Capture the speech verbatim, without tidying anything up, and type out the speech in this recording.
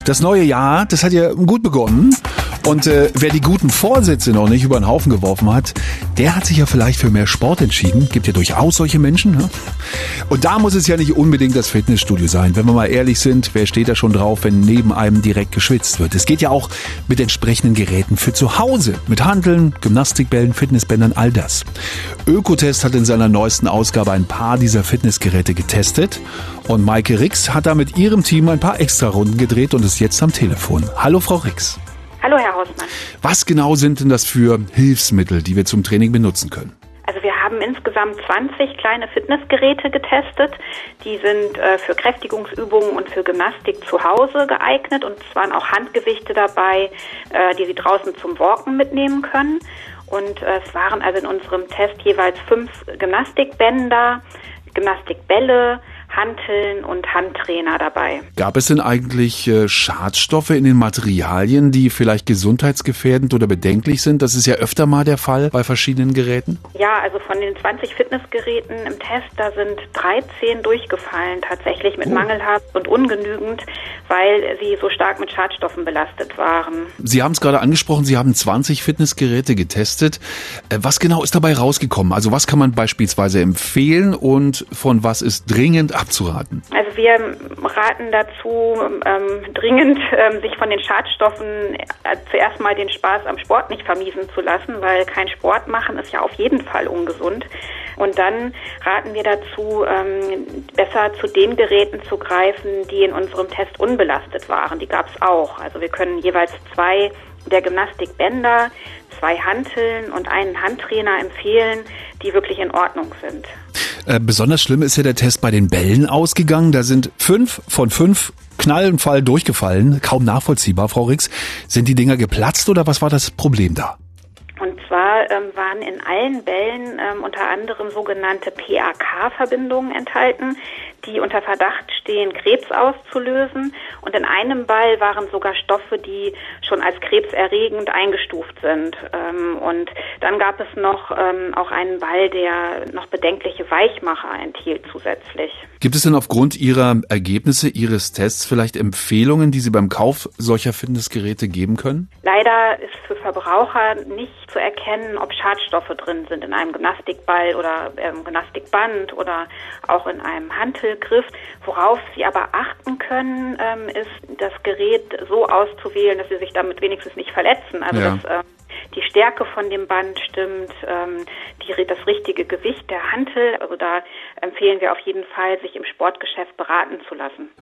Das neue Jahr, das hat ja gut begonnen. Und äh, wer die guten Vorsätze noch nicht über den Haufen geworfen hat, der hat sich ja vielleicht für mehr Sport entschieden. Gibt ja durchaus solche Menschen. Ne? Und da muss es ja nicht unbedingt das Fitnessstudio sein. Wenn wir mal ehrlich sind, wer steht da schon drauf, wenn neben einem direkt geschwitzt wird? Es geht ja auch mit entsprechenden Geräten für zu Hause. Mit Hanteln, Gymnastikbällen, Fitnessbändern, all das. Ökotest hat in seiner neuesten Ausgabe ein paar dieser Fitnessgeräte getestet. Und Maike Rix hat da mit ihrem Team ein paar Extra-Runden gedreht und ist jetzt am Telefon. Hallo Frau Rix. Hallo Herr Hausmann. Was genau sind denn das für Hilfsmittel, die wir zum Training benutzen können? Also wir haben insgesamt zwanzig kleine Fitnessgeräte getestet. Die sind äh, für Kräftigungsübungen und für Gymnastik zu Hause geeignet. Und es waren auch Handgewichte dabei, äh, die Sie draußen zum Walken mitnehmen können. Und äh, es waren also in unserem Test jeweils fünf Gymnastikbänder, Gymnastikbälle, Hanteln und Handtrainer dabei. Gab es denn eigentlich äh, Schadstoffe in den Materialien, die vielleicht gesundheitsgefährdend oder bedenklich sind? Das ist ja öfter mal der Fall bei verschiedenen Geräten. Ja, also von den zwanzig Fitnessgeräten im Test, da sind dreizehn durchgefallen tatsächlich mit oh. mangelhaft und ungenügend, weil sie so stark mit Schadstoffen belastet waren. Sie haben es gerade angesprochen, Sie haben zwanzig Fitnessgeräte getestet. Äh, was genau ist dabei rausgekommen? Also was kann man beispielsweise empfehlen und von was ist dringend abzuraten? Also wir raten dazu, ähm, dringend ähm, sich von den Schadstoffen äh, zuerst mal den Spaß am Sport nicht vermiesen zu lassen, weil kein Sport machen ist ja auf jeden Fall ungesund. Und dann raten wir dazu, ähm, besser zu den Geräten zu greifen, die in unserem Test unbelastet waren. Die gab es auch. Also wir können jeweils zwei der Gymnastikbänder, zwei Hanteln und einen Handtrainer empfehlen, die wirklich in Ordnung sind. Äh, besonders schlimm ist ja der Test bei den Bällen ausgegangen. Da sind fünf von fünf Knall und Fall durchgefallen. Kaum nachvollziehbar, Frau Rix. Sind die Dinger geplatzt oder was war das Problem da? Und zwar ähm, waren in allen Bällen ähm, unter anderem sogenannte P A K-Verbindungen enthalten, die unter Verdacht stehen, Krebs auszulösen. Und in einem Ball waren sogar Stoffe, die schon als krebserregend eingestuft sind. Ähm, und dann gab es noch ähm, auch einen Ball, der noch bedenkliche Weichmacher enthielt zusätzlich. Gibt es denn aufgrund Ihrer Ergebnisse Ihres Tests vielleicht Empfehlungen, die Sie beim Kauf solcher Fitnessgeräte geben können? Leider ist für Verbraucher nicht zu erkennen, ob Schadstoffe drin sind in einem Gymnastikball oder ähm, Gymnastikband oder auch in einem Hantelgriff. Worauf Sie aber achten können, ähm, ist, das Gerät so auszuwählen, dass Sie sich damit wenigstens nicht verletzen. Also ja. dass ähm, die Stärke von dem Band stimmt, ähm, die, das richtige Gewicht der Hantel. Also da empfehlen wir auf jeden Fall, sich im Sportgeschäft beraten zu lassen.